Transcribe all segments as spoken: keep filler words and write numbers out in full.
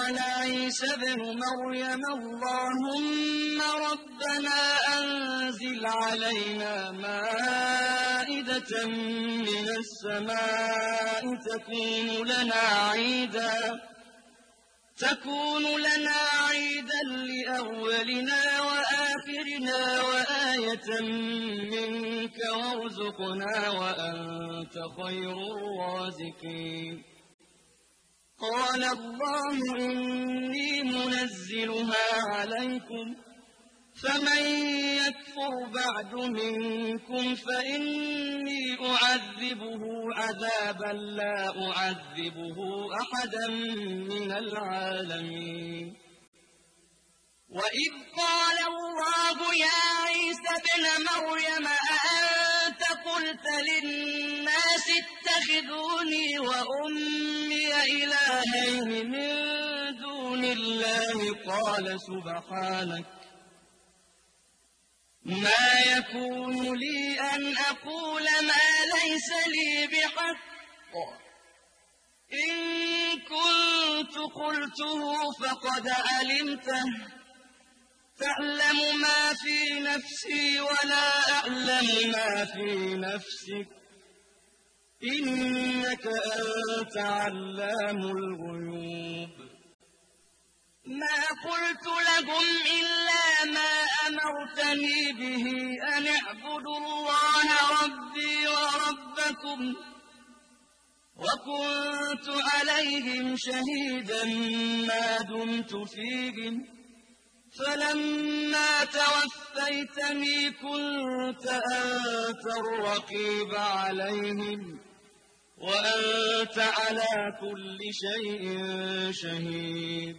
قال عيسى ابن مريم اللهم ربنا أنزل علينا مائدة من السماء تكون لنا عيدا تكون لنا عيدا لأولنا وآخرنا وآية منك وارزقنا وأنت خير الرازقين قال الله إني منزلها عليكم فمن يكفر بعد منكم فإني أعذبه عذابا لا أعذبه أحدا من العالمين وإذ قال الله يا عيسى ابن مريم أأنت قلت للناس اتخذوني وأمي إلهين من دون الله قال سبحانك ما يكون لي أن أقول ما ليس لي بحق إن كنت قلته فقد علمته تعلم ما في نفسي ولا أعلم ما في نفسك إنك أنت علام الغيوب ما قلت لهم إلا ما أمرتني به أن اعبدوا الله ربي وربكم وكنت عليهم شهيدا ما دمت فيهم فلما توفيتني كنت أنت الرقيب عليهم وأنت على كل شيء شهيد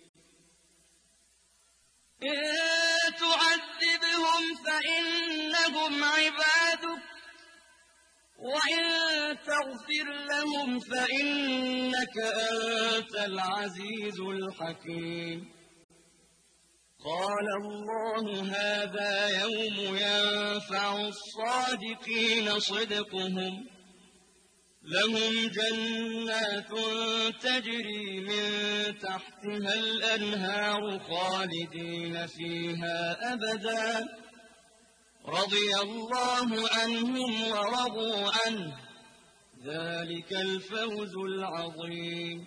إن تعذبهم فإنهم عبادك وإن تغفر لهم فإنك أنت العزيز الحكيم قال الله هذا يوم ينفع الصادقين صدقهم لهم جنات تجري من تحتها الأنهار خالدين فيها أبدا رضي الله عنهم ورضوا عنه ذلك الفوز العظيم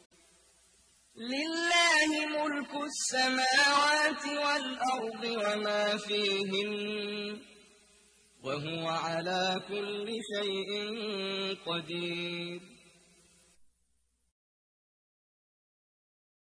لله ملك السماوات والأرض وما فيهن وهو على كل شيء قدير